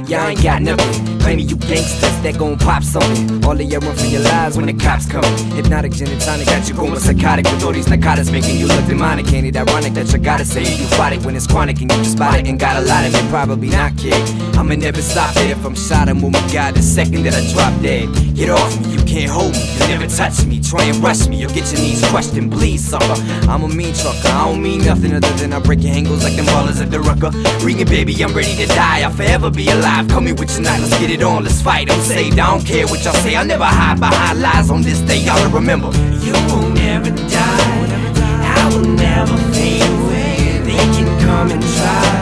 y'all ain't got nothing. Claiming you gangsters that gon' pop something. All of y'all run for your lives when the cops coming. Hypnotic gin and tonic got you going psychotic. With all these narcotics making you look demonic. Ain't it ironic that you gotta say you fight it when it's chronic and you just spot it and got a lot of it? Probably not, kid. I'ma never stop it if I'm shot. I'm oh my god, the second that I drop dead. Get off me, you can't hold me, you never touch me. Try and rush me, you'll get your knees crushed and bleed, sucker. I'm a mean trucker, I don't mean nothing other than I break your angles like them ballers at the Rucker. Ring it, baby, I'm ready to die, I'll forever be alive. Come here with your knife, let's get it on, let's fight. I'm saved, I don't care what y'all say, I'll never hide behind lies. On this day, y'all remember, you won't ever die, I will never fade away. They can come and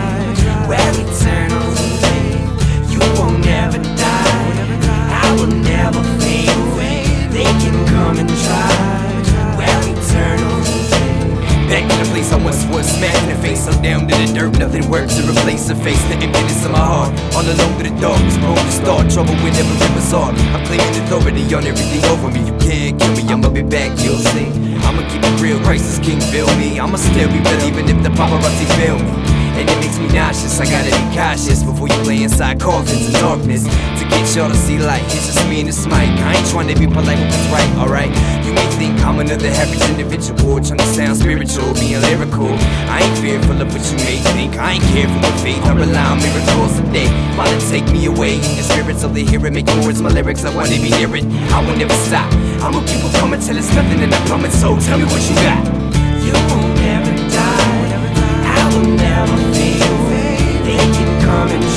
try, we're eternal today. You won't ever die, I will never fade away. They can come and try, we're eternal today. Back in the place I once was, smacking the face, I'm down to the dirt. Nothing works to replace the face, the emptiness of my heart. All alone with the darkness, prone to start trouble whenever it was hard. I'm claiming authority on everything over me. You can't kill me, I'ma be back, you'll see. I'ma keep it real, Christ is king, feel me. I'ma still be real even if the paparazzi fail me. And it makes me nauseous, I gotta be cautious before you play inside coffins in darkness. To get y'all to see light, it's just me and this mic. I ain't trying to be polite, but that's right, alright? You may think I'm another average individual, trying to sound spiritual, being lyrical. I ain't fearful of what you may think, I ain't careful with faith, I rely on miracles today. While it take me away, the spirits of the hero make words my lyrics, I wanna be near it. I will never stop, I'ma keep on coming till it's nothing and I'm coming, so tell me what you got. You won't ever die, I will never fade away. They can come and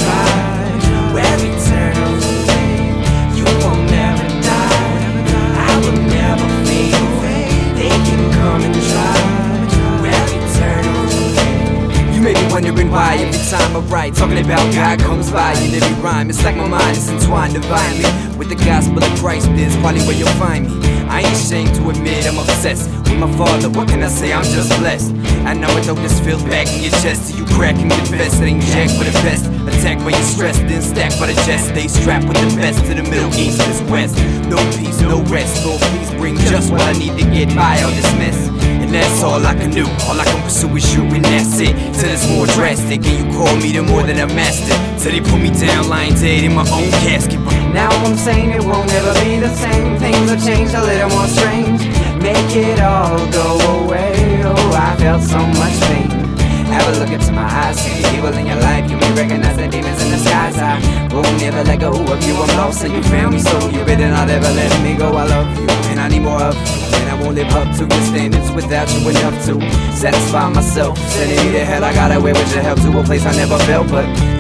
try, we're eternal today. You won't never die, I will never fade away. They can come and try, we're eternal today. You may be wondering why every time I write, talking about God comes by in every rhyme. It's like my mind is entwined divinely with the gospel of Christ. Is probably where you'll find me. I ain't ashamed to admit I'm obsessed with my father, what can I say, I'm just blessed. I know it, though this feels back in your chest till you crack and confess. It ain't jack for the best, attacked by your stress, then stacked by the chest. Stay strapped with the best to the Middle East, this West. No peace, no rest, Lord please bring just what I need to get by all this mess. And that's all I can do, all I can pursue is you, and that's it. Till it's more drastic, and you call me the more than a master. Till they put me down lying dead in my own casket. Now I'm saying it won't ever be the same. Things have changed a little more strange. Make it all go away. Oh, I felt so much pain. Have a look into my eyes, see the evil in your life. You may recognize the demons in the skies. I will never let go of you. I'm lost and you found me, so you better not ever let me go. I love you and I need more of you, and I won't live up to your standards without you enough to satisfy myself. Sending me to hell, I got away with your help to a place I never felt, but